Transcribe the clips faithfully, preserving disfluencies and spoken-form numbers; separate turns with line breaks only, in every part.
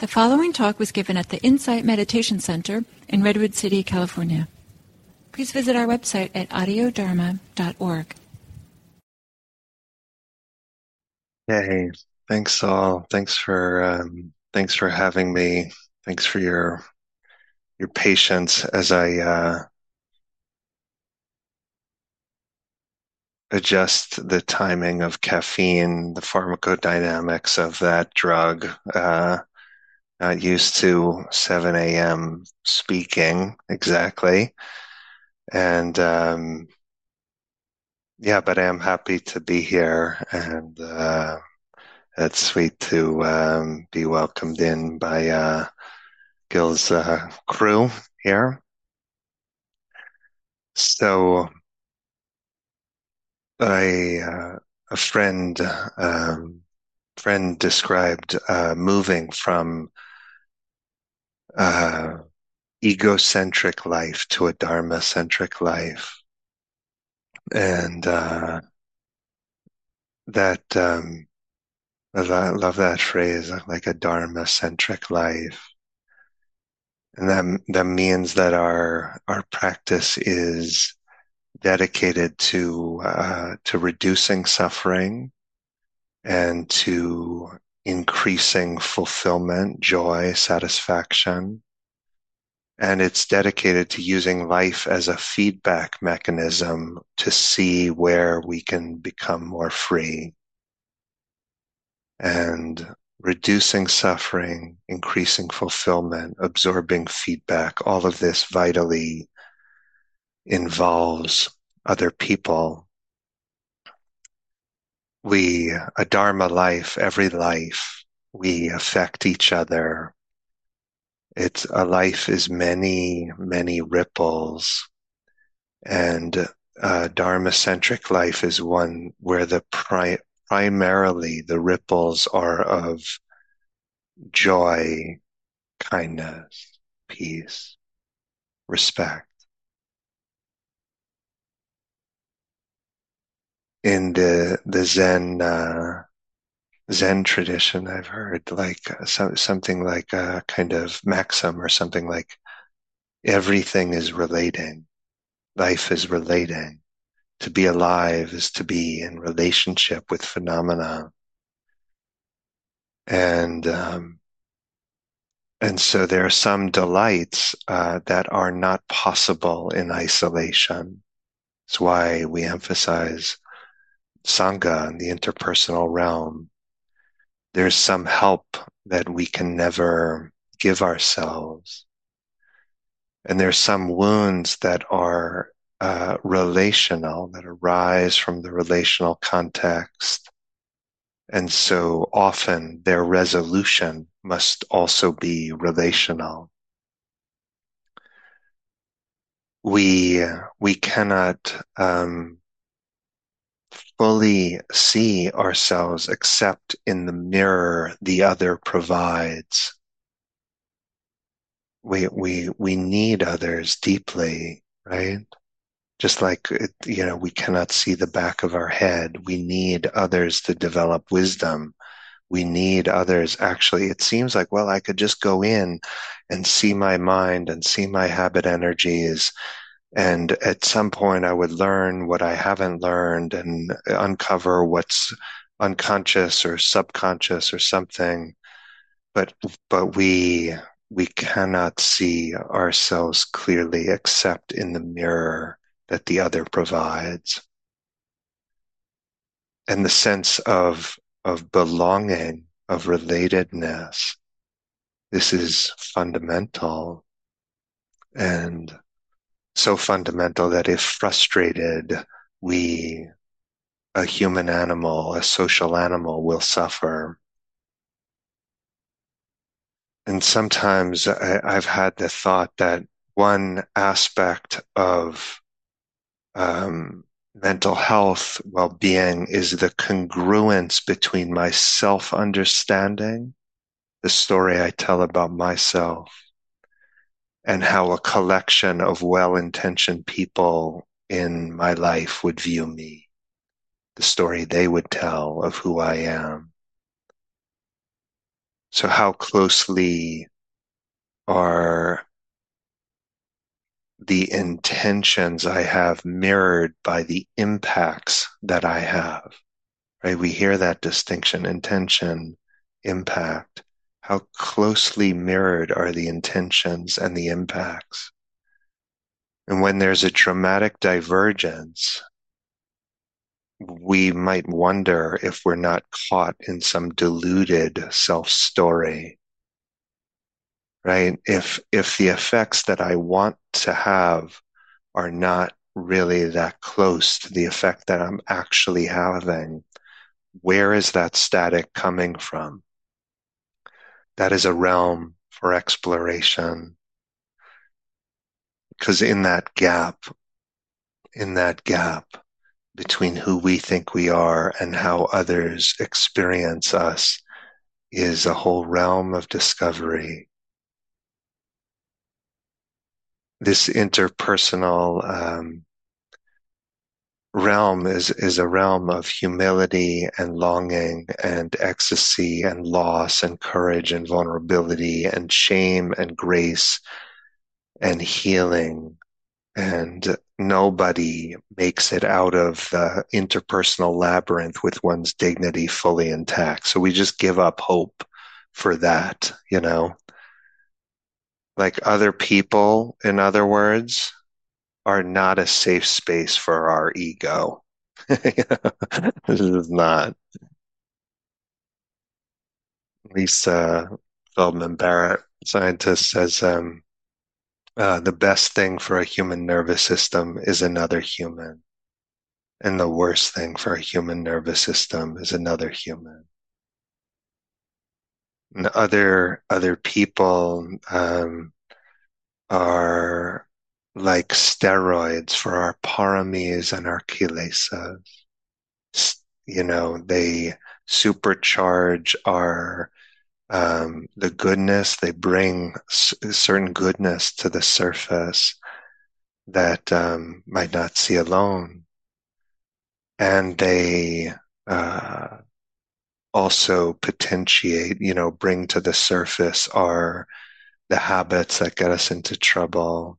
The following talk was given at the Insight Meditation Center in Redwood City, California. Please visit our website at audio dharma dot org.
Hey, thanks all. Thanks for um, thanks for having me. Thanks for your your patience as I uh, adjust the timing of caffeine, the pharmacodynamics of that drug. Uh, not used to seven a m speaking exactly, and um, yeah, but I am happy to be here, and uh, it's sweet to um, be welcomed in by uh, Gil's uh, crew here. So I, uh, a friend, um, friend described uh, moving from uh, egocentric life to a dharma-centric life, and uh, that um, I lo- love that phrase, like a dharma-centric life, and that that means that our our practice is dedicated to uh, to reducing suffering and to increasing fulfillment, joy, satisfaction. And it's dedicated to using life as a feedback mechanism to see where we can become more free. And reducing suffering, increasing fulfillment, absorbing feedback, all of this vitally involves other people. We, a Dharma life, every life, we affect each other. It's a life is many, many ripples, and uh, Dharma-centric life is one where the pri- primarily the ripples are of joy, kindness, peace, respect. In the the Zen uh, Zen tradition, I've heard like uh, so, something like a kind of maxim or something like everything is relating, life is relating. To be alive is to be in relationship with phenomena. And um, and so there are some delights uh, that are not possible in isolation. That's why we emphasize Sangha and the interpersonal realm. There's some help that we can never give ourselves. And there's some wounds that are uh, relational, that arise from the relational context. And so often their resolution must also be relational. We, we cannot um, fully see ourselves except in the mirror the other provides. We, we, we need others deeply, right? Just like, it, you know, we cannot see the back of our head. We need others to develop wisdom. We need others. Actually, it seems like, well, I could just go in and see my mind and see my habit energies. And at some point, I would learn what I haven't learned and uncover what's unconscious or subconscious or something. But, but we, we cannot see ourselves clearly except in the mirror that the other provides. And the sense of, of belonging, of relatedness, this is fundamental, and so fundamental that if frustrated, we, a human animal, a social animal, will suffer. And sometimes I, I've had the thought that one aspect of um, mental health well-being is the congruence between my self-understanding, the story I tell about myself, and how a collection of well-intentioned people in my life would view me, the story they would tell of who I am. So how closely are the intentions I have mirrored by the impacts that I have, right? We hear that distinction, intention, impact. How closely mirrored are the intentions and the impacts? And when there's a dramatic divergence, we might wonder if we're not caught in some deluded self-story, right? If if the effects that I want to have are not really that close to the effect that I'm actually having, where is that static coming from? That is a realm for exploration. Because in that gap, in that gap between who we think we are and how others experience us is a whole realm of discovery. This interpersonal um, realm is is a realm of humility and longing and ecstasy and loss and courage and vulnerability and shame and grace and healing. And nobody makes it out of the interpersonal labyrinth with one's dignity fully intact. So we just give up hope for that, you know? Like other people, in other words, are not a safe space for our ego. This is not. Lisa Feldman Barrett, scientist, says um, uh, the best thing for a human nervous system is another human, and the worst thing for a human nervous system is another human. And other other people um, are like steroids for our paramis and our kilesas. You know, they supercharge our um, the goodness. They bring s- certain goodness to the surface that um, might not see alone, and they uh, also potentiate, you know, bring to the surface our the habits that get us into trouble.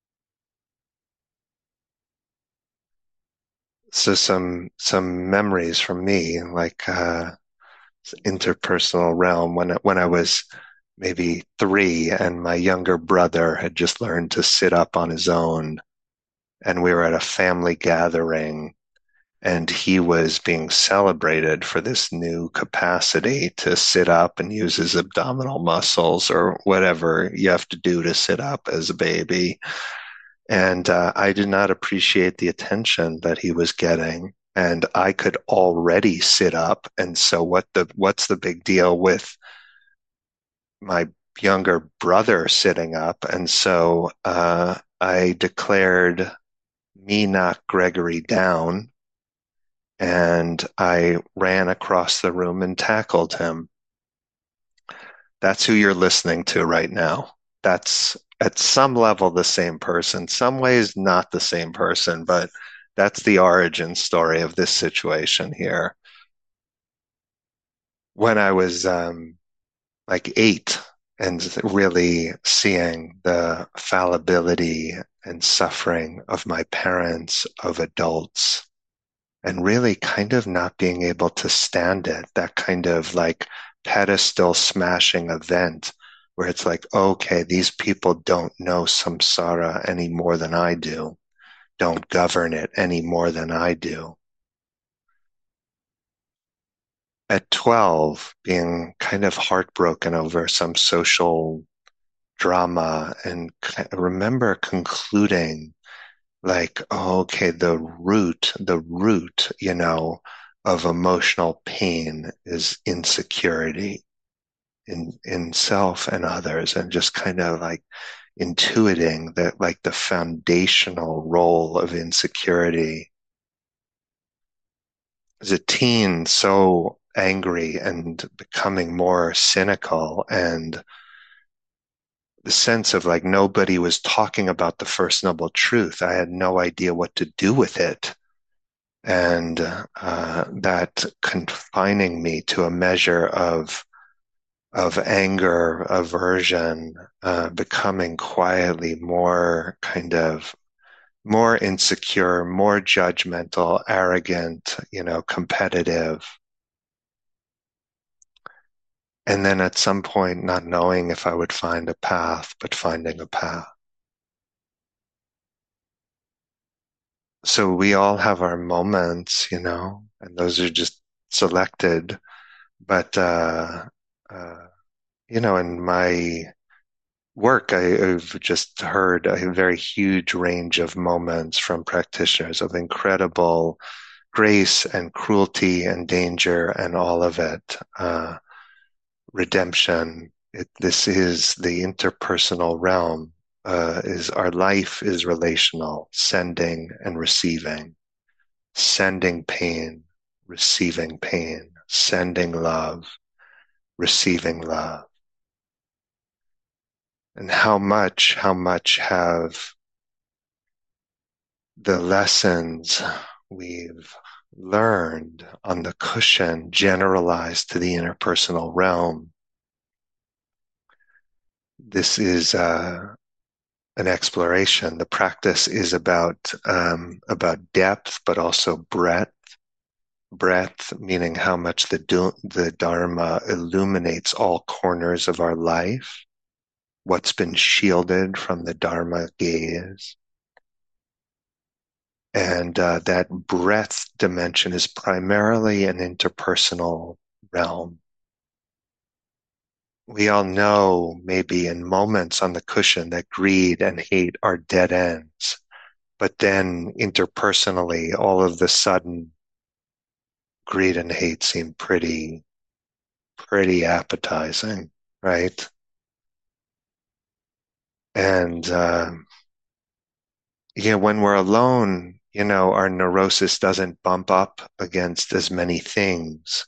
So some some memories from me, like uh, interpersonal realm when when I was maybe three, and my younger brother had just learned to sit up on his own, and we were at a family gathering, and he was being celebrated for this new capacity to sit up and use his abdominal muscles or whatever you have to do to sit up as a baby. And uh, I did not appreciate the attention that he was getting. And I could already sit up. And so what the what's the big deal with my younger brother sitting up? And so uh, I declared me knock Gregory down, and I ran across the room and tackled him. That's who you're listening to right now. That's at some level the same person, some ways not the same person, but that's the origin story of this situation here. When I was um, like eight and really seeing the fallibility and suffering of my parents, of adults, and really kind of not being able to stand it, that kind of like pedestal smashing event where it's like, okay, these people don't know samsara any more than I do, don't govern it any more than I do. At twelve, being kind of heartbroken over some social drama, and I remember concluding like, oh, okay, the root, the root, you know, of emotional pain is insecurity in in self and others, and just kind of like intuiting that like the foundational role of insecurity. As a teen, so angry and becoming more cynical, and the sense of like nobody was talking about the First Noble Truth. I had no idea what to do with it. And uh, that confining me to a measure of of anger, aversion, uh, becoming quietly more kind of more insecure, more judgmental, arrogant, you know, competitive. And then at some point, not knowing if I would find a path, but finding a path. So we all have our moments, you know, and those are just selected. But, uh, uh, you know, in my work, I, I've just heard a very huge range of moments from practitioners of incredible grace and cruelty and danger and all of it. Uh, redemption. It, this is the interpersonal realm. Uh, is our life is relational, sending and receiving, sending pain, receiving pain, sending love, receiving love. And how much, how much have the lessons we've learned on the cushion generalized to the interpersonal realm? This is uh, an exploration. The practice is about um, about depth, but also breadth. Breadth, meaning how much the the Dharma illuminates all corners of our life, what's been shielded from the Dharma gaze. And uh, that breadth dimension is primarily an interpersonal realm. We all know, maybe in moments on the cushion, that greed and hate are dead ends. But then interpersonally, all of the sudden, greed and hate seem pretty, pretty appetizing, right? And, uh, yeah, when we're alone, you know, our neurosis doesn't bump up against as many things.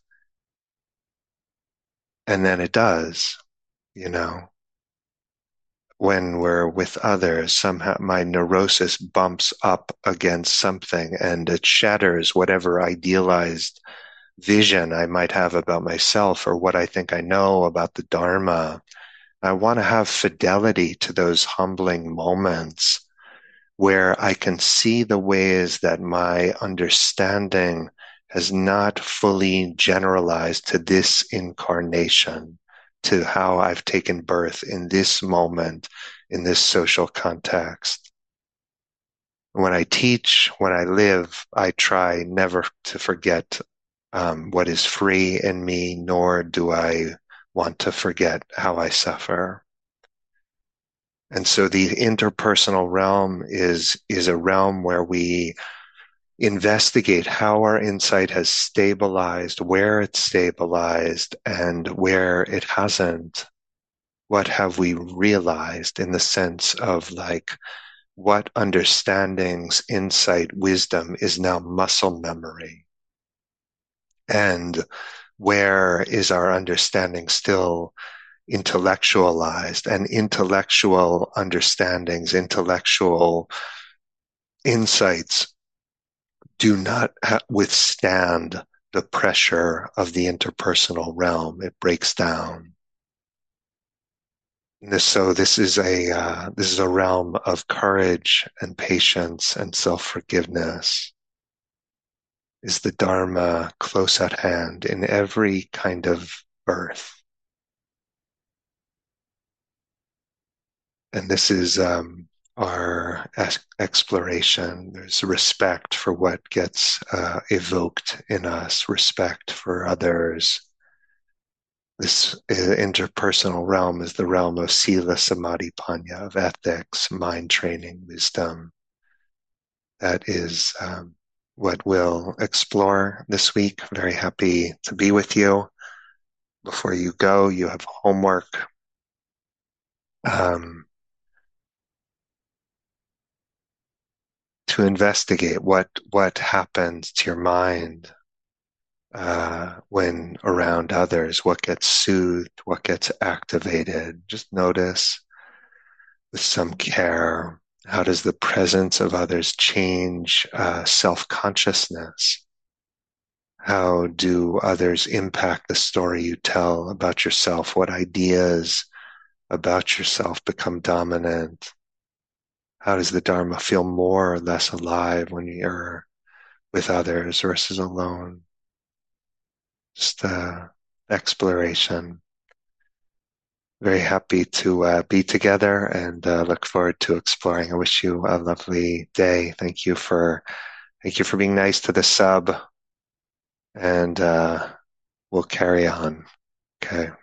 And then it does, you know. When we're with others, somehow my neurosis bumps up against something and it shatters whatever idealized vision I might have about myself or what I think I know about the Dharma. I want to have fidelity to those humbling moments where I can see the ways that my understanding has not fully generalized to this incarnation, to how I've taken birth in this moment, in this social context. When I teach, when I live, I try never to forget um, what is free in me, nor do I want to forget how I suffer. And so the interpersonal realm is, is a realm where we investigate how our insight has stabilized, where it's stabilized, and where it hasn't. What have we realized in the sense of like, what understandings, insight, wisdom is now muscle memory? And where is our understanding still intellectualized, and intellectual understandings, intellectual insights do not ha- withstand the pressure of the interpersonal realm. It breaks down. This, so this is a uh, this is a realm of courage and patience and self-forgiveness. Is the Dharma close at hand in every kind of birth? And this is um, our ex- exploration. There's respect for what gets uh, evoked in us, respect for others. This uh, interpersonal realm is the realm of sila, samadhi, panya, of ethics, mind training, wisdom. That is um, what we'll explore this week. Very happy to be with you. Before you go, you have homework. Um, to investigate what what happens to your mind uh, when around others, what gets soothed, what gets activated. Just notice with some care, how does the presence of others change uh, self-consciousness? How do others impact the story you tell about yourself? What ideas about yourself become dominant? How does the Dharma feel more or less alive when you're with others versus alone? Just uh, exploration. Very happy to uh, be together and uh, look forward to exploring. I wish you a lovely day. Thank you for thank you for being nice to the sub, and uh, we'll carry on. Okay.